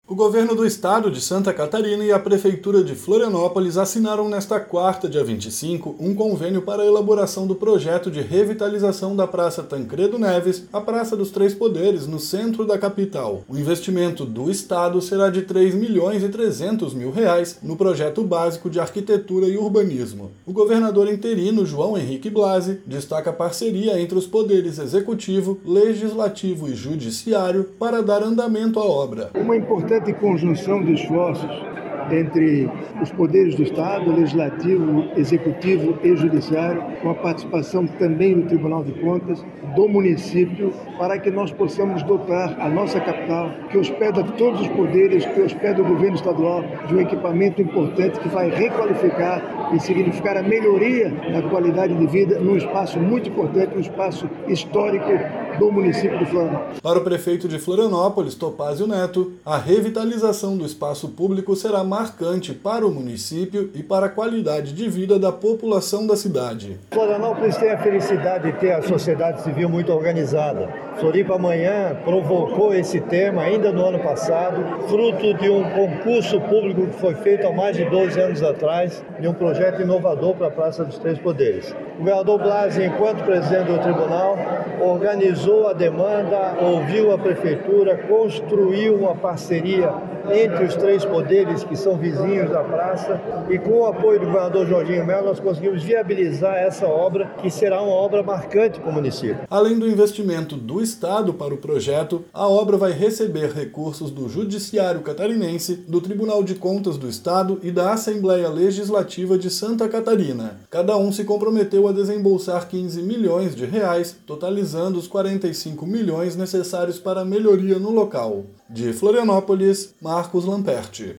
O governo do estado de Santa Catarina e a prefeitura de Florianópolis assinaram nesta quarta, dia 25, um convênio para a elaboração do projeto de revitalização da Praça Tancredo Neves, a Praça dos Três Poderes, no centro da capital. O investimento do estado será de R$ 3.300.000 no projeto básico de arquitetura e urbanismo. O governador interino, João Henrique Blasi, destaca a parceria entre os poderes executivo, legislativo e judiciário para dar andamento à obra. Uma importante conjunção de esforços entre os poderes do Estado, Legislativo, Executivo e Judiciário, com a participação também do Tribunal de Contas, do município, para que nós possamos dotar a nossa capital, que hospeda todos os poderes, que hospeda o governo estadual, de um equipamento importante que vai requalificar e significar a melhoria na qualidade de vida num espaço muito importante, um espaço histórico do município de Florianópolis. Para o prefeito de Florianópolis, Topázio Neto, a revitalização do espaço público será marcante para o município e para a qualidade de vida da população da cidade. Florianópolis tem a felicidade de ter a sociedade civil muito organizada. Floripa Amanhã provocou esse tema ainda no ano passado, fruto de um concurso público que foi feito há mais de 12 anos atrás, de um projeto inovador para a Praça dos Três Poderes. O governador Blasi, enquanto presidente do tribunal, organizou a demanda, ouviu a prefeitura, construiu uma parceria entre os três poderes que são vizinhos da praça e com o apoio do governador Jorginho Melo nós conseguimos viabilizar essa obra que será uma obra marcante para o município. Além do investimento do Estado para o projeto, a obra vai receber recursos do Judiciário Catarinense, do Tribunal de Contas do Estado e da Assembleia Legislativa de Santa Catarina. Cada um se comprometeu a desembolsar R$ 15 milhões, totalizando os 45 milhões necessários para a melhoria no local. De Florianópolis, Marcos Lamperti.